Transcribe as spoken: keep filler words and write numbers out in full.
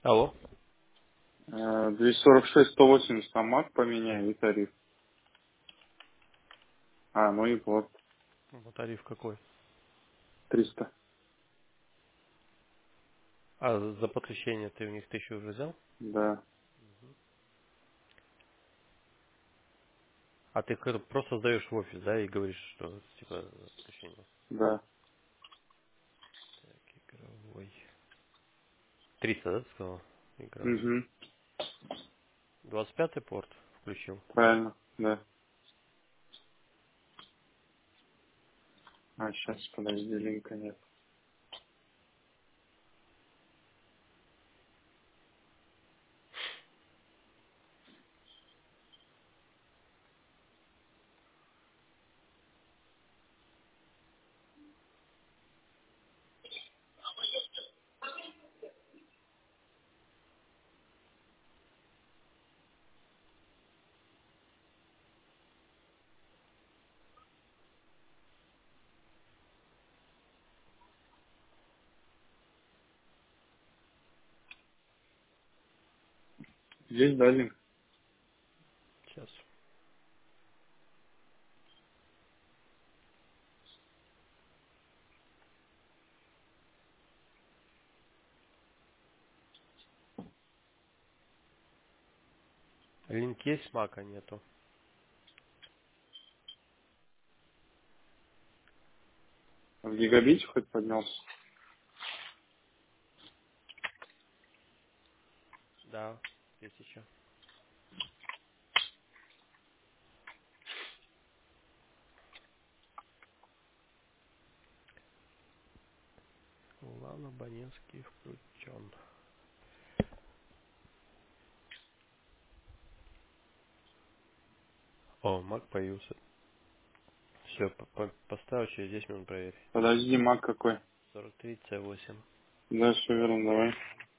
Алло. Э, двести сорок шесть сто восемьдесят на Мак поменяй и тариф. А, ну и вот, Ну, тариф какой? триста. А за подключение ты у них тысячу уже взял? Да, А ты как-то просто сдаешь в офис, да, и говоришь, что типа за подключение. да. Так, игровой. триста, да, ты сказал? Игровой. Угу, двадцать пятый порт включил. правильно, да. А, сейчас, подожди, линка нет. Здесь, да, линк? Сейчас. Линк есть, мака нету. В гигабите хоть поднялся? Да, есть еще. Лана Банинский включен. О, мак появился. Все, поставил, через десять минут проверь. Подожди, Мак какой? сорок три С восемь. Да, все верно, давай.